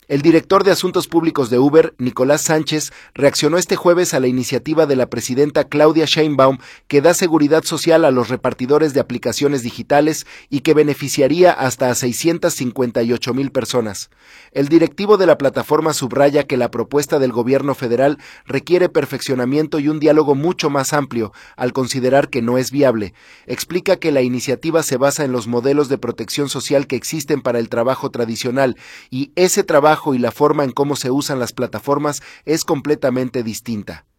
El director de Asuntos Públicos de Uber, Nicolás Sánchez, reaccionó este jueves a la iniciativa de la presidenta Claudia Sheinbaum que da seguridad social a los repartidores de aplicaciones digitales y que beneficiaría hasta a 658,000 personas. El directivo de la plataforma subraya que la propuesta del gobierno federal requiere perfeccionamiento y un diálogo mucho más amplio, al considerar que no es viable. Explica que la iniciativa se basa en los modelos de protección social que existen para el trabajo tradicional y ese trabajo y la forma en cómo se usan las plataformas es completamente distinta.